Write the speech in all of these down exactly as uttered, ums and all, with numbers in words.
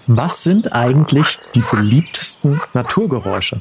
Was sind eigentlich die beliebtesten Naturgeräusche?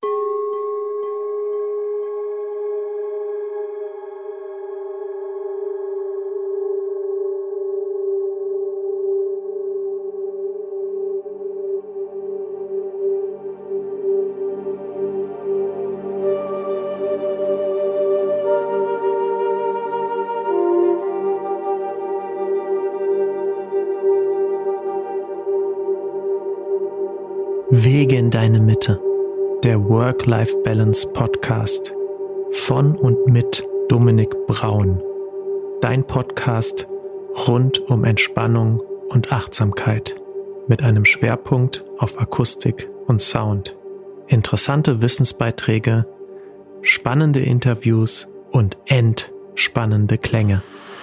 Wege in deine Mitte, der Work-Life-Balance-Podcast von und mit Dominik Braun. Dein Podcast rund um Entspannung und Achtsamkeit mit einem Schwerpunkt auf Akustik und Sound. Interessante Wissensbeiträge, spannende Interviews und entspannende Klänge.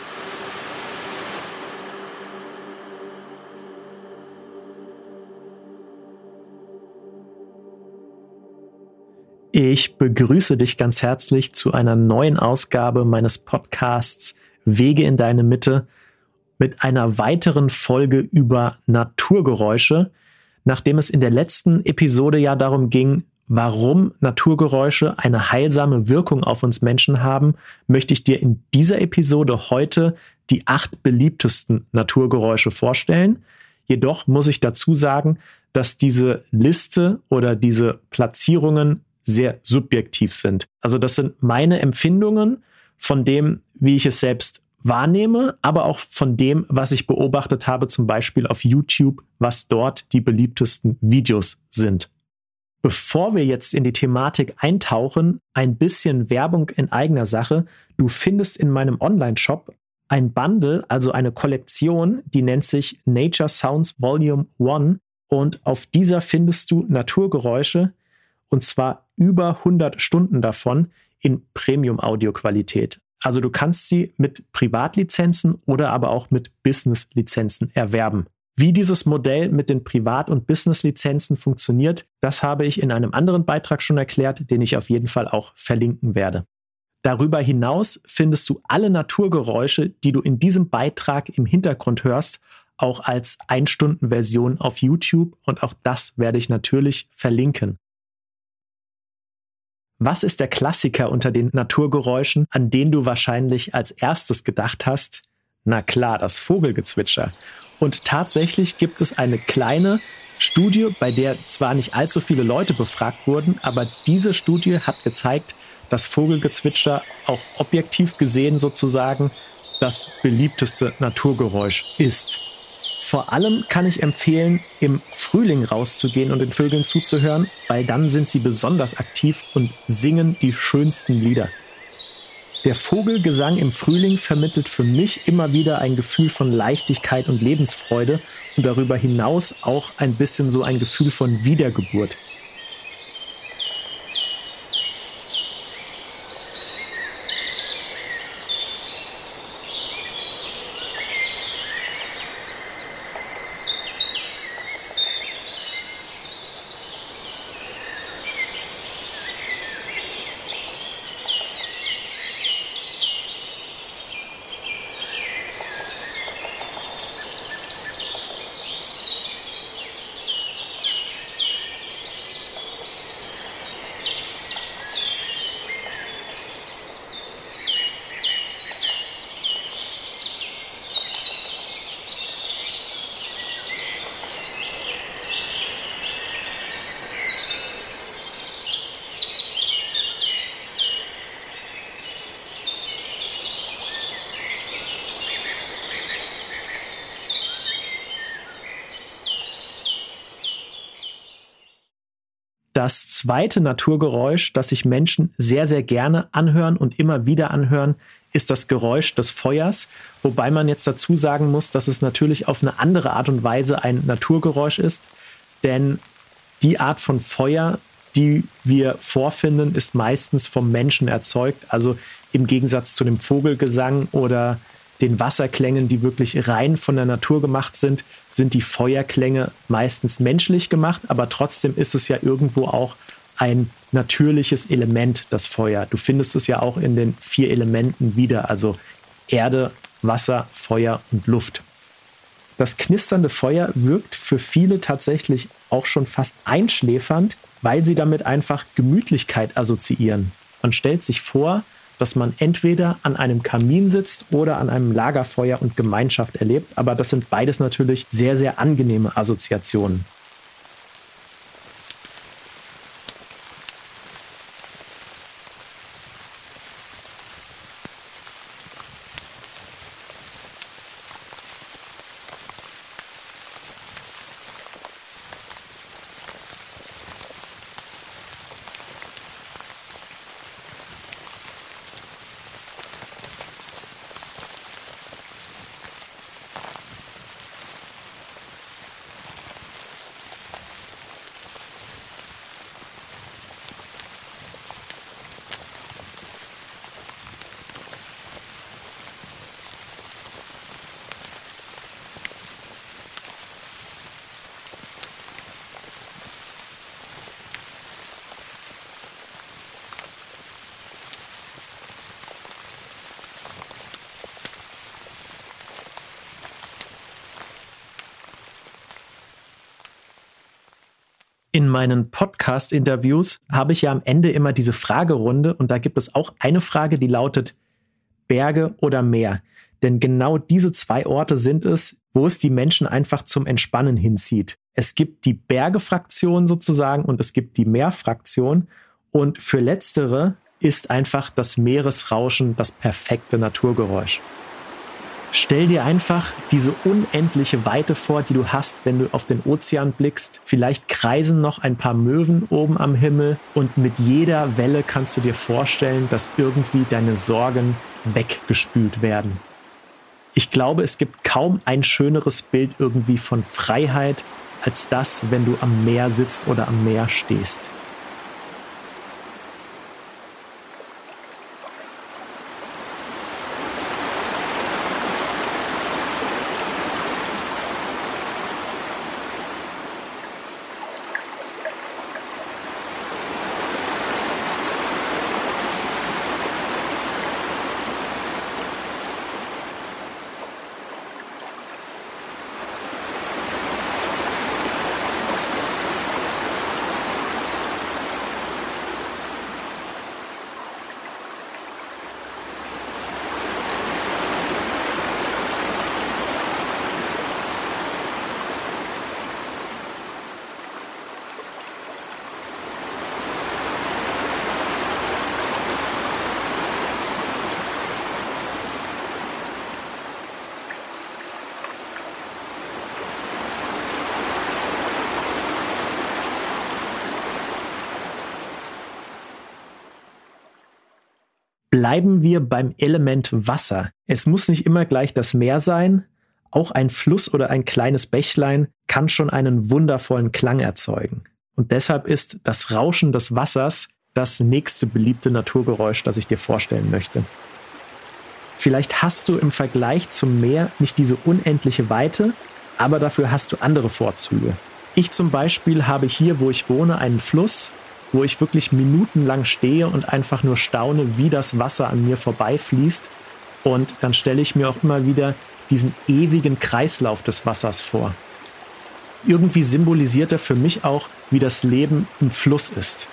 Ich begrüße dich ganz herzlich zu einer neuen Ausgabe meines Podcasts Wege in deine Mitte mit einer weiteren Folge über Naturgeräusche, nachdem es in der letzten Episode ja darum ging, warum Naturgeräusche eine heilsame Wirkung auf uns Menschen haben, möchte ich dir in dieser Episode heute die acht beliebtesten Naturgeräusche vorstellen. Jedoch muss ich dazu sagen, dass diese Liste oder diese Platzierungen sehr subjektiv sind. Also das sind meine Empfindungen von dem, wie ich es selbst wahrnehme, aber auch von dem, was ich beobachtet habe, zum Beispiel auf YouTube, was dort die beliebtesten Videos sind. Bevor wir jetzt in die Thematik eintauchen, ein bisschen Werbung in eigener Sache. Du findest in meinem Online-Shop ein Bundle, also eine Kollektion, die nennt sich Nature Sounds Volume eins und auf dieser findest du Naturgeräusche, und zwar über hundert Stunden davon in Premium-Audio-Qualität. Also du kannst sie mit Privatlizenzen oder aber auch mit Business-Lizenzen erwerben. Wie dieses Modell mit den Privat- und Business-Lizenzen funktioniert, das habe ich in einem anderen Beitrag schon erklärt, den ich auf jeden Fall auch verlinken werde. Darüber hinaus findest du alle Naturgeräusche, die du in diesem Beitrag im Hintergrund hörst, auch als ein-Stunden-Version auf YouTube und auch das werde ich natürlich verlinken. Was ist der Klassiker unter den Naturgeräuschen, an den du wahrscheinlich als erstes gedacht hast? Na klar, das Vogelgezwitscher. Und tatsächlich gibt es eine kleine Studie, bei der zwar nicht allzu viele Leute befragt wurden, aber diese Studie hat gezeigt, dass Vogelgezwitscher auch objektiv gesehen sozusagen das beliebteste Naturgeräusch ist. Vor allem kann ich empfehlen, im Frühling rauszugehen und den Vögeln zuzuhören, weil dann sind sie besonders aktiv und singen die schönsten Lieder. Der Vogelgesang im Frühling vermittelt für mich immer wieder ein Gefühl von Leichtigkeit und Lebensfreude und darüber hinaus auch ein bisschen so ein Gefühl von Wiedergeburt. Das zweite Naturgeräusch, das sich Menschen sehr, sehr gerne anhören und immer wieder anhören, ist das Geräusch des Feuers. Wobei man jetzt dazu sagen muss, dass es natürlich auf eine andere Art und Weise ein Naturgeräusch ist. Denn die Art von Feuer, die wir vorfinden, ist meistens vom Menschen erzeugt. Also im Gegensatz zu dem Vogelgesang oder den Wasserklängen, die wirklich rein von der Natur gemacht sind, sind die Feuerklänge meistens menschlich gemacht, aber trotzdem ist es ja irgendwo auch ein natürliches Element, das Feuer. Du findest es ja auch in den vier Elementen wieder, also Erde, Wasser, Feuer und Luft. Das knisternde Feuer wirkt für viele tatsächlich auch schon fast einschläfernd, weil sie damit einfach Gemütlichkeit assoziieren. Man stellt sich vor, dass man entweder an einem Kamin sitzt oder an einem Lagerfeuer und Gemeinschaft erlebt, aber das sind beides natürlich sehr, sehr angenehme Assoziationen. In meinen Podcast-Interviews habe ich ja am Ende immer diese Fragerunde und da gibt es auch eine Frage, die lautet Berge oder Meer. Denn genau diese zwei Orte sind es, wo es die Menschen einfach zum Entspannen hinzieht. Es gibt die Berge-Fraktion sozusagen und es gibt die Meer-Fraktion und für letztere ist einfach das Meeresrauschen das perfekte Naturgeräusch. Stell dir einfach diese unendliche Weite vor, die du hast, wenn du auf den Ozean blickst. Vielleicht kreisen noch ein paar Möwen oben am Himmel und mit jeder Welle kannst du dir vorstellen, dass irgendwie deine Sorgen weggespült werden. Ich glaube, es gibt kaum ein schöneres Bild irgendwie von Freiheit als das, wenn du am Meer sitzt oder am Meer stehst. Bleiben wir beim Element Wasser. Es muss nicht immer gleich das Meer sein. Auch ein Fluss oder ein kleines Bächlein kann schon einen wundervollen Klang erzeugen. Und deshalb ist das Rauschen des Wassers das nächste beliebte Naturgeräusch, das ich dir vorstellen möchte. Vielleicht hast du im Vergleich zum Meer nicht diese unendliche Weite, aber dafür hast du andere Vorzüge. Ich zum Beispiel habe hier, wo ich wohne, einen Fluss, wo ich wirklich minutenlang stehe und einfach nur staune, wie das Wasser an mir vorbeifließt. Und dann stelle ich mir auch immer wieder diesen ewigen Kreislauf des Wassers vor. Irgendwie symbolisiert er für mich auch, wie das Leben im Fluss ist.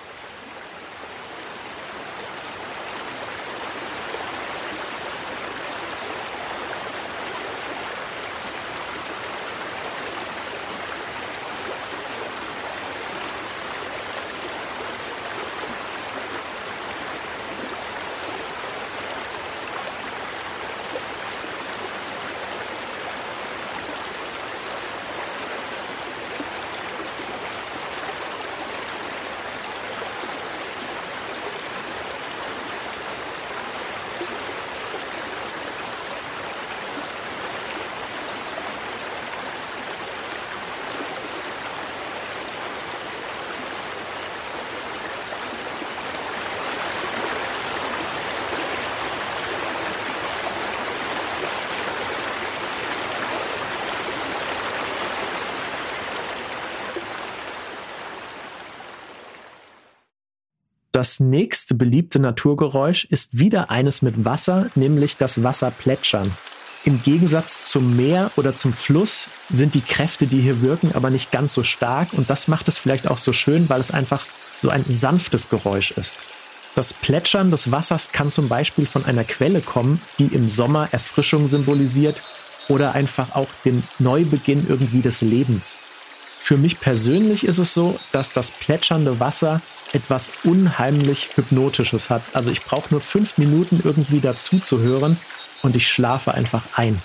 Das nächste beliebte Naturgeräusch ist wieder eines mit Wasser, nämlich das Wasserplätschern. Im Gegensatz zum Meer oder zum Fluss sind die Kräfte, die hier wirken, aber nicht ganz so stark. Und das macht es vielleicht auch so schön, weil es einfach so ein sanftes Geräusch ist. Das Plätschern des Wassers kann zum Beispiel von einer Quelle kommen, die im Sommer Erfrischung symbolisiert oder einfach auch den Neubeginn irgendwie des Lebens. Für mich persönlich ist es so, dass das plätschernde Wasser etwas unheimlich Hypnotisches hat. Also ich brauche nur fünf Minuten irgendwie dazu zu hören und ich schlafe einfach ein.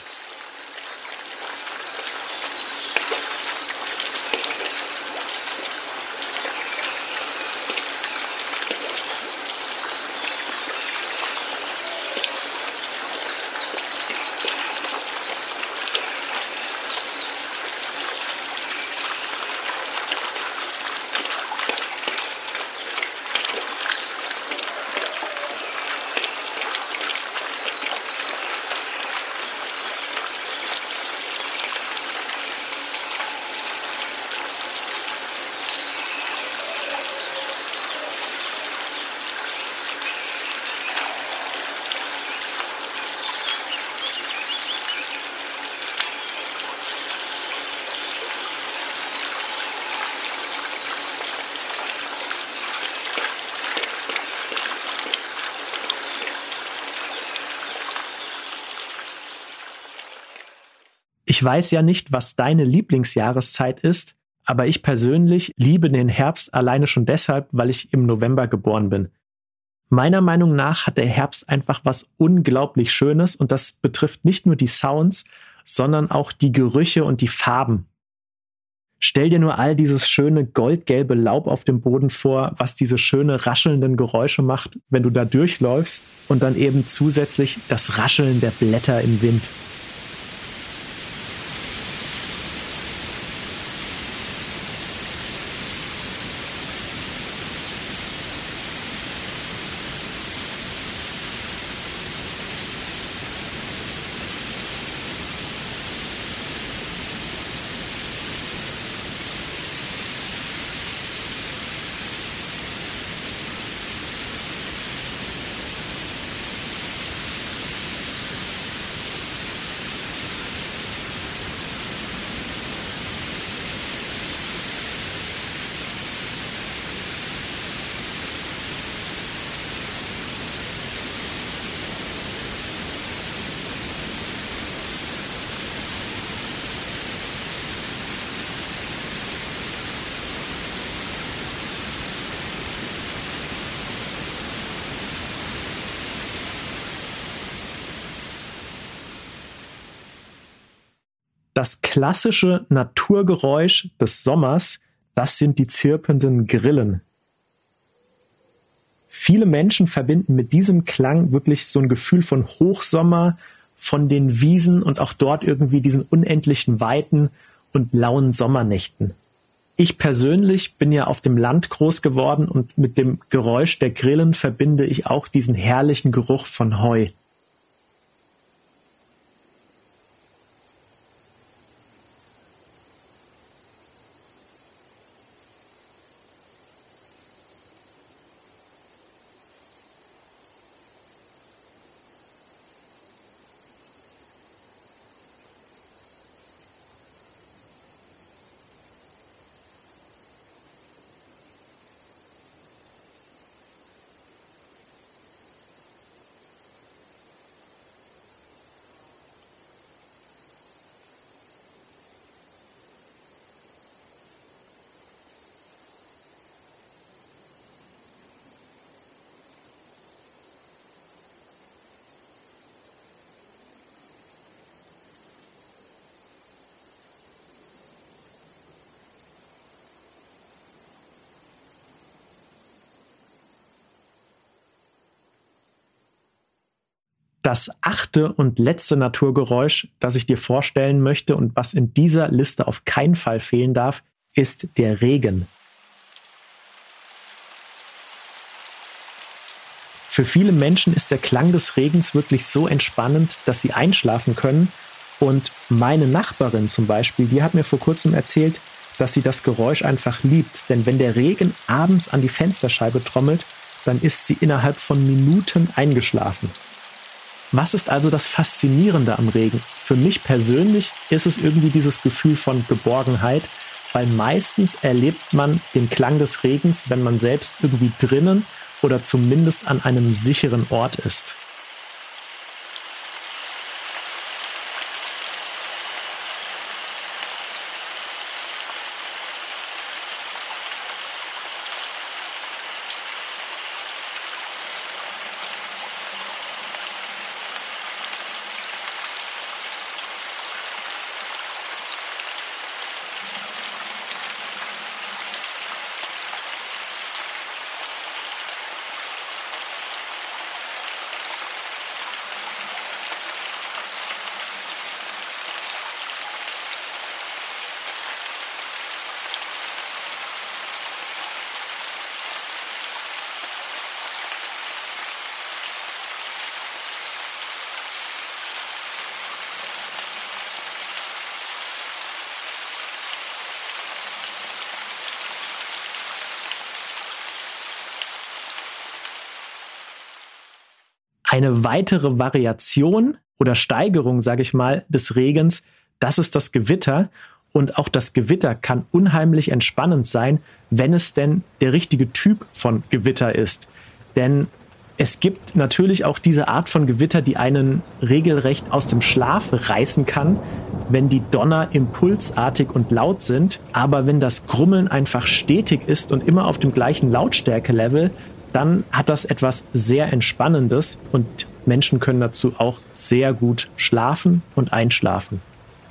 Ich weiß ja nicht, was deine Lieblingsjahreszeit ist, aber ich persönlich liebe den Herbst alleine schon deshalb, weil ich im November geboren bin. Meiner Meinung nach hat der Herbst einfach was unglaublich Schönes und das betrifft nicht nur die Sounds, sondern auch die Gerüche und die Farben. Stell dir nur all dieses schöne goldgelbe Laub auf dem Boden vor, was diese schöne raschelnden Geräusche macht, wenn du da durchläufst und dann eben zusätzlich das Rascheln der Blätter im Wind. Das klassische Naturgeräusch des Sommers, das sind die zirpenden Grillen. Viele Menschen verbinden mit diesem Klang wirklich so ein Gefühl von Hochsommer, von den Wiesen und auch dort irgendwie diesen unendlichen Weiten und lauen Sommernächten. Ich persönlich bin ja auf dem Land groß geworden und mit dem Geräusch der Grillen verbinde ich auch diesen herrlichen Geruch von Heu. Das achte und letzte Naturgeräusch, das ich dir vorstellen möchte und was in dieser Liste auf keinen Fall fehlen darf, ist der Regen. Für viele Menschen ist der Klang des Regens wirklich so entspannend, dass sie einschlafen können. Und meine Nachbarin zum Beispiel, die hat mir vor kurzem erzählt, dass sie das Geräusch einfach liebt. Denn wenn der Regen abends an die Fensterscheibe trommelt, dann ist sie innerhalb von Minuten eingeschlafen. Was ist also das Faszinierende am Regen? Für mich persönlich ist es irgendwie dieses Gefühl von Geborgenheit, weil meistens erlebt man den Klang des Regens, wenn man selbst irgendwie drinnen oder zumindest an einem sicheren Ort ist. Eine weitere Variation oder Steigerung, sage ich mal, des Regens, das ist das Gewitter. Und auch das Gewitter kann unheimlich entspannend sein, wenn es denn der richtige Typ von Gewitter ist. Denn es gibt natürlich auch diese Art von Gewitter, die einen regelrecht aus dem Schlaf reißen kann, wenn die Donner impulsartig und laut sind. Aber wenn das Grummeln einfach stetig ist und immer auf dem gleichen Lautstärke-Level, dann hat das etwas sehr Entspannendes und Menschen können dazu auch sehr gut schlafen und einschlafen.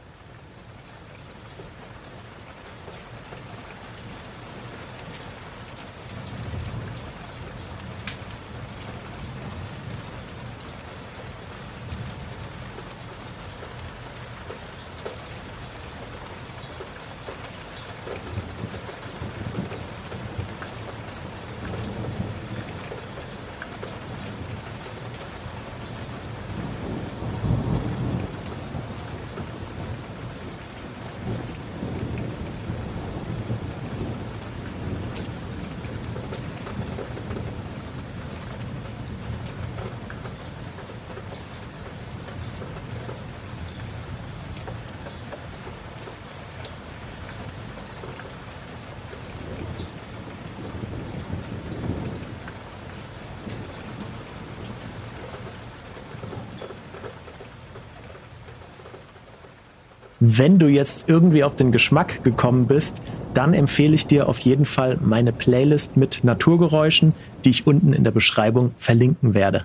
Wenn du jetzt irgendwie auf den Geschmack gekommen bist, dann empfehle ich dir auf jeden Fall meine Playlist mit Naturgeräuschen, die ich unten in der Beschreibung verlinken werde.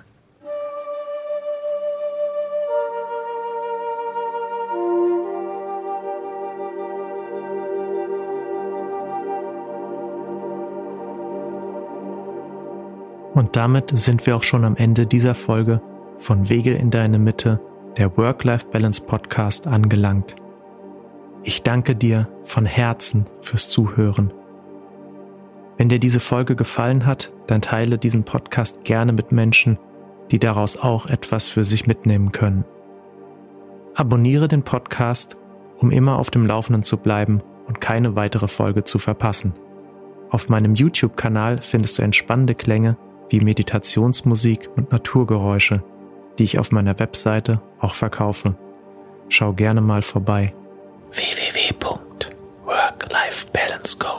Und damit sind wir auch schon am Ende dieser Folge von Wege in deine Mitte, der Work-Life-Balance-Podcast, angelangt. Ich danke dir von Herzen fürs Zuhören. Wenn dir diese Folge gefallen hat, dann teile diesen Podcast gerne mit Menschen, die daraus auch etwas für sich mitnehmen können. Abonniere den Podcast, um immer auf dem Laufenden zu bleiben und keine weitere Folge zu verpassen. Auf meinem YouTube-Kanal findest du entspannende Klänge wie Meditationsmusik und Naturgeräusche, die ich auf meiner Webseite auch verkaufe. Schau gerne mal vorbei. w w w punkt work life balance coach